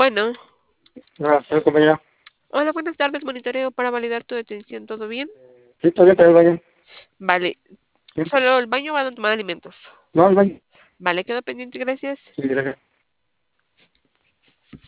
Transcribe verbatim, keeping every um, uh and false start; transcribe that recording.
Bueno, Gracias, compañera. hola, buenas tardes, monitoreo para validar tu detención, ¿todo bien? Sí, todavía está el baño. Vale, Sí. solo el baño van a tomar alimentos. No, el baño. Vale, quedo pendiente, gracias. Sí, gracias.